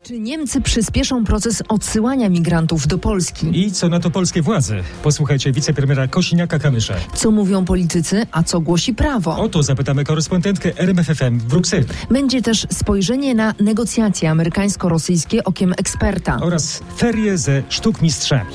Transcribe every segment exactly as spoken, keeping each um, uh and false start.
Czy Niemcy przyspieszą proces odsyłania migrantów do Polski? I co na to polskie władze? Posłuchajcie wicepremiera Kosiniaka-Kamysza. Co mówią politycy, a co głosi prawo? O to zapytamy korespondentkę R M F F M w Brukseli. Będzie też spojrzenie na negocjacje amerykańsko-rosyjskie okiem eksperta. Oraz ferie ze sztukmistrzami.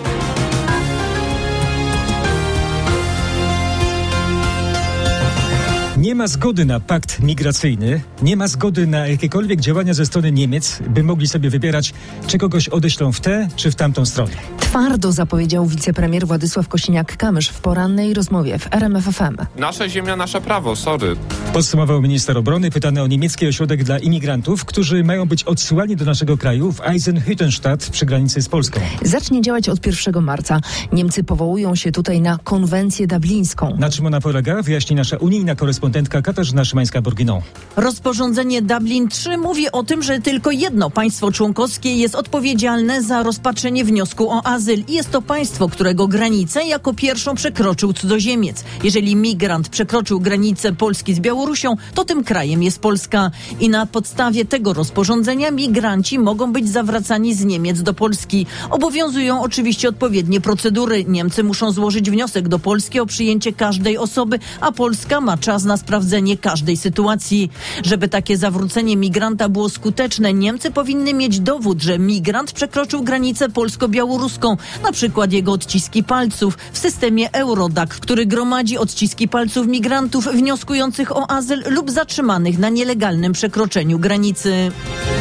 Nie ma zgody na pakt migracyjny, nie ma zgody na jakiekolwiek działania ze strony Niemiec, by mogli sobie wybierać, czy kogoś odeślą w tę, czy w tamtą stronę. Twardo zapowiedział wicepremier Władysław Kosiniak-Kamysz w porannej rozmowie w R M F F M. Nasza ziemia, nasze prawo, sorry. Podsumował minister obrony pytany o niemiecki ośrodek dla imigrantów, którzy mają być odsyłani do naszego kraju w Eisenhüttenstadt przy granicy z Polską. Zacznie działać od pierwszego marca. Niemcy powołują się tutaj na konwencję dublińską. Na czym ona polega, wyjaśni nasza unijna korespondentka Katarzyna Szymańska-Borginą. Rozporządzenie Dublin trzy mówi o tym, że tylko jedno państwo członkowskie jest odpowiedzialne za rozpatrzenie wniosku o azyl i jest to państwo, którego granicę jako pierwszą przekroczył cudzoziemiec. Jeżeli migrant przekroczył granicę Polski z Białorusią, to tym krajem jest Polska. I na podstawie tego rozporządzenia migranci mogą być zawracani z Niemiec do Polski. Obowiązują oczywiście odpowiednie procedury. Niemcy muszą złożyć wniosek do Polski o przyjęcie każdej osoby, a Polska ma czas na sprawdzenie każdej sytuacji. Żeby takie zawrócenie migranta było skuteczne, Niemcy powinny mieć dowód, że migrant przekroczył granicę polsko-białoruską, na przykład jego odciski palców w systemie Eurodac, który gromadzi odciski palców migrantów wnioskujących o azyl lub zatrzymanych na nielegalnym przekroczeniu granicy.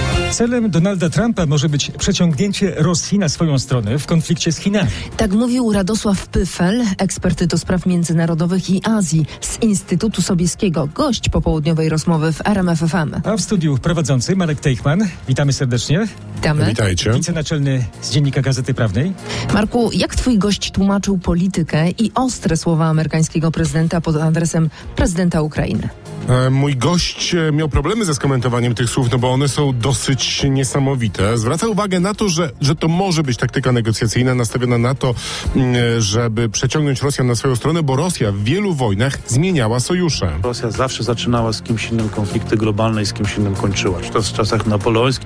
Celem Donalda Trumpa może być przeciągnięcie Rosji na swoją stronę w konflikcie z Chinami. Tak mówił Radosław Pyfel, ekspert do spraw międzynarodowych i Azji z Instytutu Sobieskiego, gość popołudniowej rozmowy w R M F F M. A w studiu prowadzący Marek Teichman. Witamy serdecznie. Witamy. Witajcie. Wicenaczelny z Dziennika Gazety Prawnej. Marku, jak twój gość tłumaczył politykę i ostre słowa amerykańskiego prezydenta pod adresem prezydenta Ukrainy? Mój gość miał problemy ze skomentowaniem tych słów, no bo one są dosyć niesamowite. Zwraca uwagę na to, że, że to może być taktyka negocjacyjna nastawiona na to, żeby przeciągnąć Rosjan na swoją stronę, bo Rosja w wielu wojnach zmieniała sojusze. Rosja zawsze zaczynała z kimś innym konflikty globalne i z kimś innym kończyła. Czy to w czasach napoleońskich?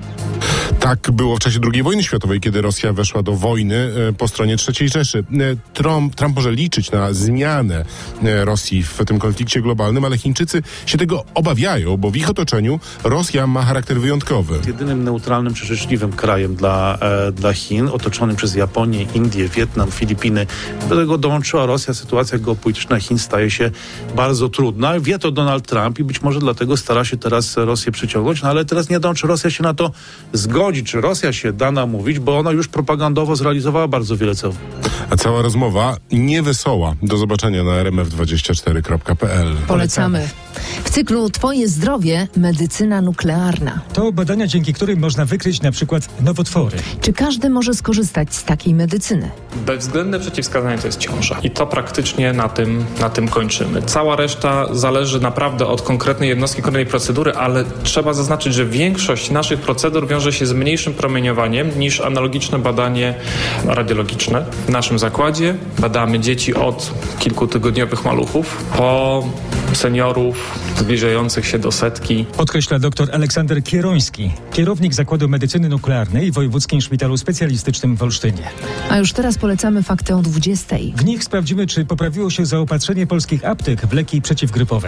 Tak było w czasie drugiej wojny światowej, kiedy Rosja weszła do wojny po stronie trzeciej Rzeszy. Trump, Trump może liczyć na zmianę Rosji w tym konflikcie globalnym, ale Chińczycy się tego obawiają, bo w ich otoczeniu Rosja ma charakter wyjątkowy. Jedynym neutralnym czy życzliwym krajem dla, e, dla Chin, otoczonym przez Japonię, Indię, Wietnam, Filipiny. Do tego dołączyła Rosja. Sytuacja geopolityczna Chin staje się bardzo trudna. Wie to Donald Trump i być może dlatego stara się teraz Rosję przyciągnąć, no ale teraz nie wiadomo, czy Rosja się na to zgodzi, czy Rosja się da namówić, bo ona już propagandowo zrealizowała bardzo wiele celów. A cała rozmowa niewesoła. Do zobaczenia na r m f dwadzieścia cztery kropka p l. Polecamy. W cyklu Twoje zdrowie, medycyna nuklearna. To badania, dzięki którym można wykryć na przykład nowotwory. Czy każdy może skorzystać z takiej medycyny? Bezwzględne przeciwwskazanie to jest ciąża. I to praktycznie na tym, na tym kończymy. Cała reszta zależy naprawdę od konkretnej jednostki, konkretnej procedury, ale trzeba zaznaczyć, że większość naszych procedur wiąże się z mniejszym promieniowaniem niż analogiczne badanie radiologiczne. W naszym zakładzie badamy dzieci od kilkutygodniowych maluchów po seniorów zbliżających się do setki. Podkreśla dr Aleksander Kieroński, kierownik Zakładu Medycyny Nuklearnej w Wojewódzkim Szpitalu Specjalistycznym w Olsztynie. A już teraz polecamy fakty o dwudziestej. W nich sprawdzimy, czy poprawiło się zaopatrzenie polskich aptek w leki przeciwgrypowe.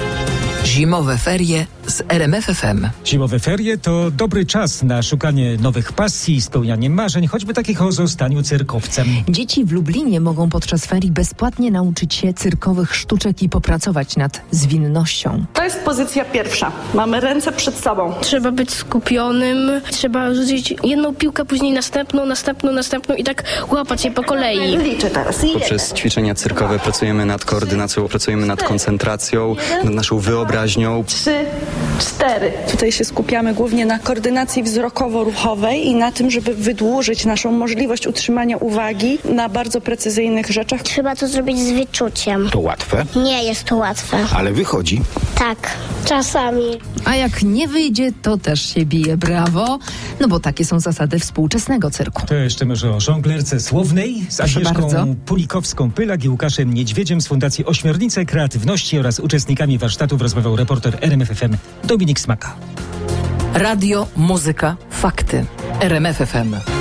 Zimowe ferie z R M F F M. Zimowe ferie to dobry czas na szukanie nowych pasji, spełnianie marzeń, choćby takich o zostaniu cyrkowcem. Dzieci w Lublinie mogą podczas ferii bezpłatnie nauczyć się cyrkowych sztuczek i popracować nad zwinnością. To jest pozycja pierwsza. Mamy ręce przed sobą. Trzeba być skupionym, trzeba rzucić jedną piłkę, później następną, następną, następną i tak łapać je po kolei. Liczę teraz. Poprzez ćwiczenia cyrkowe pracujemy nad koordynacją, pracujemy nad koncentracją, nad naszą wyobraźnią. Trzy, cztery. Tutaj się skupiamy głównie na koordynacji wzrokowo-ruchowej i na tym, żeby wydłużyć naszą możliwość utrzymania uwagi na bardzo precyzyjnych rzeczach. Trzeba to zrobić z wyczuciem. To łatwe? Nie jest to łatwe. Ale wychodzi? Tak, czasami. A jak nie wyjdzie, to też się bije brawo, no bo takie są zasady współczesnego cyrku. To jeszcze może o żonglerce słownej z Agnieszką Pulikowską-Pylak i Łukaszem Niedźwiedziem z Fundacji Ośmiornice Kreatywności oraz uczestnikami warsztatów rozmawiał reporter R M F F M Dominik Smaka. Radio, muzyka, fakty. R M F F M.